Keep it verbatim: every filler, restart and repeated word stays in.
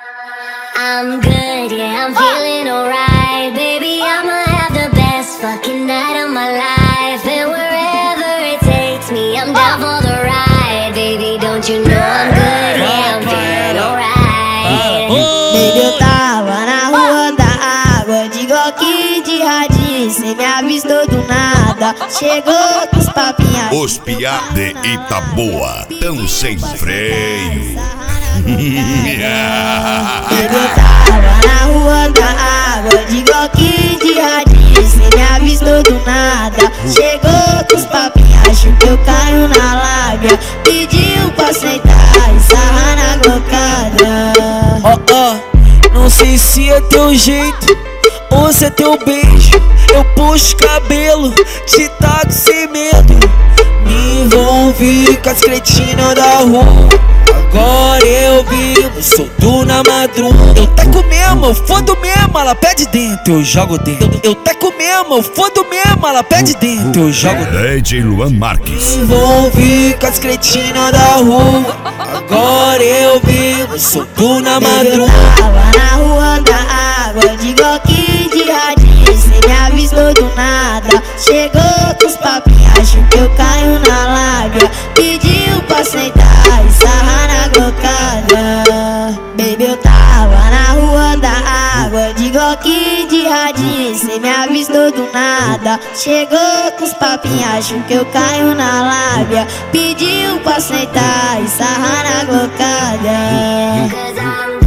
I'm good, yeah, I'm feeling alright. Baby, I'ma have the best fucking night of my life. And wherever it takes me, I'm down for the ride. Baby, don't you know I'm good, yeah, I'm feeling alright. Baby, eu tava na rua da água, de Glock de radinho, cê me avistou do nada. Chegou com os papinhas. Os piá de Itaboa tão sem freio. Baby, eu tava na rua da água, de Glock de radinho, cê me avistou do nada. Chegou com os papinhos, achou que eu caio na lábia. Pediu pra sentar e sarrar na glocada. Ó, ó, não sei se é teu jeito ou se é teu beijo. Eu puxo cabelo, te taco sem medo. Me envolvi com as cretinas da rua. Agora eu vivo, solto na madruga. Eu taco mesmo, eu fodo mesmo, ela pede dentro, eu jogo dentro. Eu taco mesmo, eu fodo mesmo, ela pede dentro, eu jogo dentro. D J Luan Marques. Me envolvi com as cretinas da rua. Agora eu vivo, solto na madruga. Eu tava na rua da água, de Glock de radinho, cê me avistou do nada. Chegou com os papinhos, achou que eu caio na lábia. Pediu pra sentar e sarrar na glocada. Baby, eu tava na rua da água, de Glock de radinho, cê me avistou do nada. Chegou com os papinhos, achou que eu caio na lábia. Pediu pra sentar e sarrar na glocada.